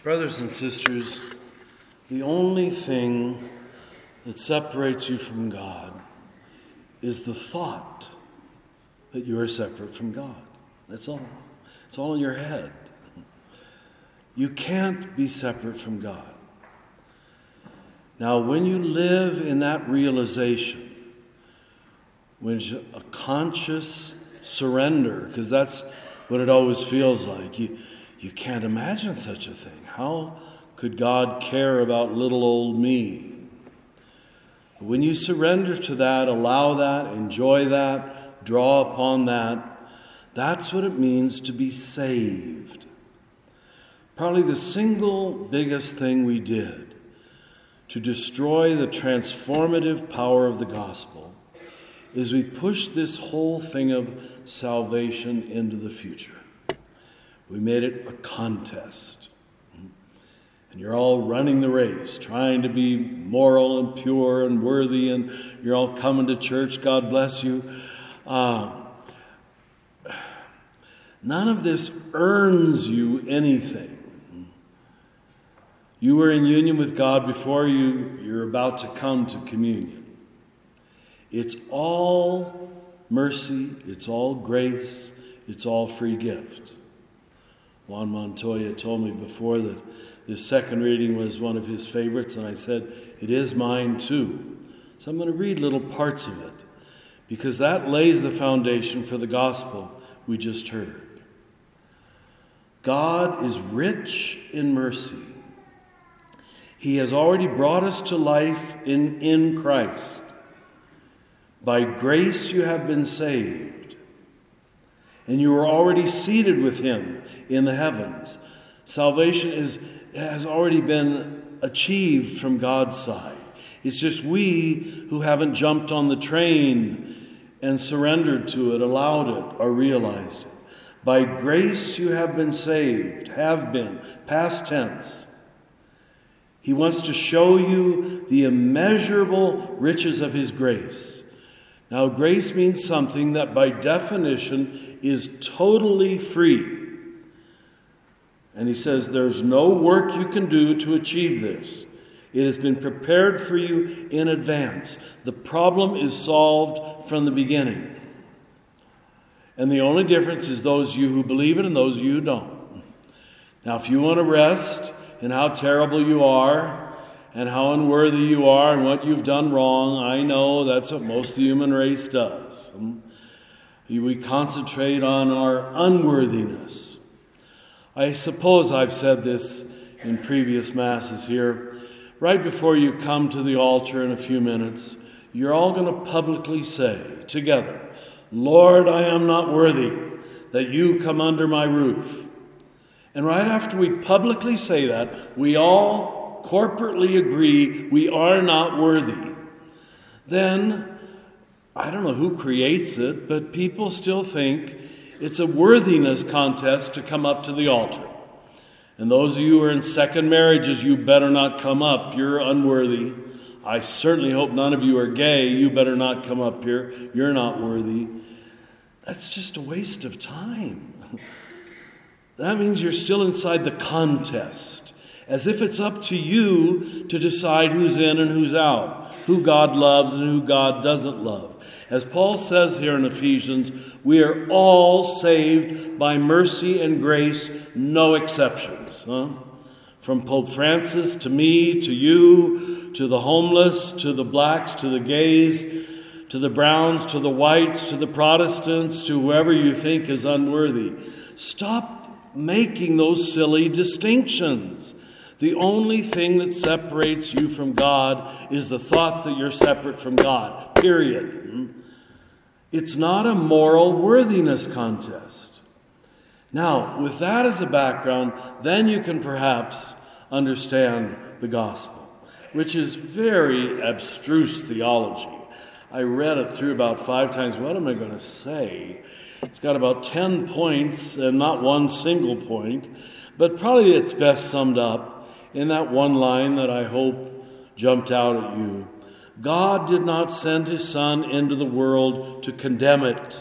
Brothers and sisters, the only thing that separates you from God is the thought that you are separate from God. That's all. It's all in your head. You can't be separate from God. Now, when you live in that realization, when it's a conscious surrender, because that's what it always feels like. You can't imagine such a thing. How could God care about little old me? But when you surrender to that, allow that, enjoy that, draw upon that, that's what it means to be saved. Probably the single biggest thing we did to destroy the transformative power of the gospel is we pushed this whole thing of salvation into the future. We made it a contest. And you're all running the race, trying to be moral and pure and worthy, and you're all coming to church. God bless you. None of this earns you anything. You were in union with God before you're about to come to communion. It's all mercy, it's all grace, it's all free gift. Juan Montoya told me before that this second reading was one of his favorites, and I said, it is mine too. So I'm going to read little parts of it, because that lays the foundation for the gospel we just heard. God is rich in mercy. He has already brought us to life in Christ. By grace you have been saved, and you are already seated with him in the heavens. Salvation has already been achieved from God's side. It's just we who haven't jumped on the train and surrendered to it, allowed it, or realized it. By grace you have been saved, have been, past tense. He wants to show you the immeasurable riches of his grace. Now, grace means something that by definition is totally free. And he says there's no work you can do to achieve this. It has been prepared for you in advance. The problem is solved from the beginning. And the only difference is those of you who believe it and those of you who don't. Now, if you want to rest in how terrible you are and how unworthy you are and what you've done wrong, I know that's what most of the human race does. We concentrate on our unworthiness. I suppose I've said this in previous Masses here. Right before you come to the altar in a few minutes, you're all going to publicly say together, Lord, I am not worthy that you come under my roof. And right after we publicly say that, we all corporately agree we are not worthy. Then, I don't know who creates it, but people still think it's a worthiness contest to come up to the altar. And those of you who are in second marriages, you better not come up. You're unworthy. I certainly hope none of you are gay. You better not come up here. You're not worthy. That's just a waste of time. That means you're still inside the contest, as if it's up to you to decide who's in and who's out, who God loves and who God doesn't love. As Paul says here in Ephesians, we are all saved by mercy and grace, no exceptions. From Pope Francis to me, to you, to the homeless, to the blacks, to the gays, to the browns, to the whites, to the Protestants, to whoever you think is unworthy. Stop making those silly distinctions. The only thing that separates you from God is the thought that you're separate from God, period. It's not a moral worthiness contest. Now, with that as a background, then you can perhaps understand the gospel, which is very abstruse theology. I read it through about 5 times. What am I going to say? It's got about 10 points and not one single point, but probably it's best summed up in that one line that I hope jumped out at you. God did not send his Son into the world to condemn it,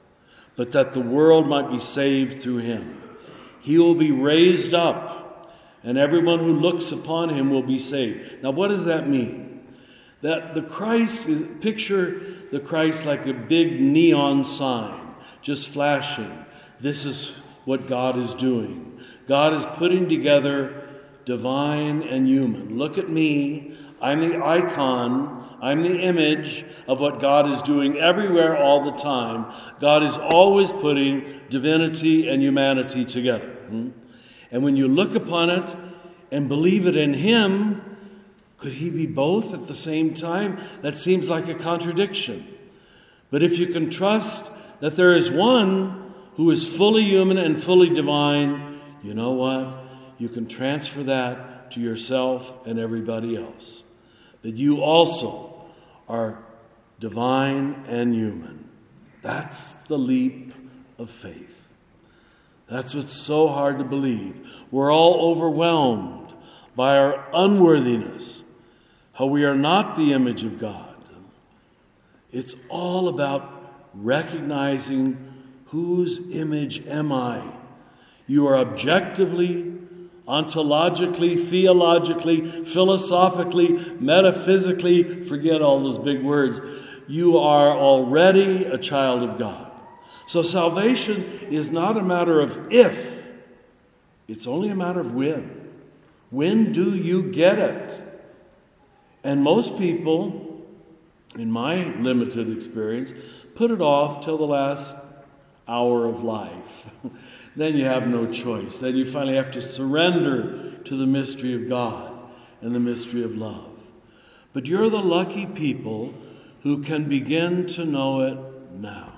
but that the world might be saved through him. He will be raised up and everyone who looks upon him will be saved. Now, what does that mean? That picture the Christ like a big neon sign, just flashing. This is what God is doing. God is putting together divine and human. Look at me. I'm the icon. I'm the image of what God is doing everywhere all the time. God is always putting divinity and humanity together. And when you look upon it and believe it in him, could he be both at the same time? That seems like a contradiction. But if you can trust that there is one who is fully human and fully divine, you know what? You can transfer that to yourself and everybody else. That you also are divine and human. That's the leap of faith. That's what's so hard to believe. We're all overwhelmed by our unworthiness, how we are not the image of God. It's all about recognizing whose image am I. You are objectively, ontologically, theologically, philosophically, metaphysically, forget all those big words. You are already a child of God. So salvation is not a matter of if, it's only a matter of when. When do you get it? And most people, in my limited experience, put it off till the last hour of life. Then you have no choice. Then you finally have to surrender to the mystery of God and the mystery of love. But you're the lucky people who can begin to know it now.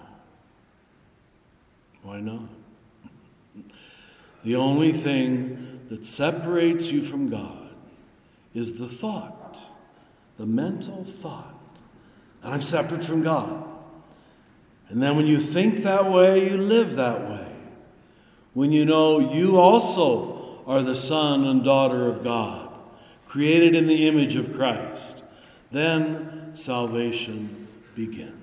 Why not? The only thing that separates you from God is the thought, the mental thought. I'm separate from God. And then when you think that way, you live that way. When you know you also are the son and daughter of God, created in the image of Christ, then salvation begins.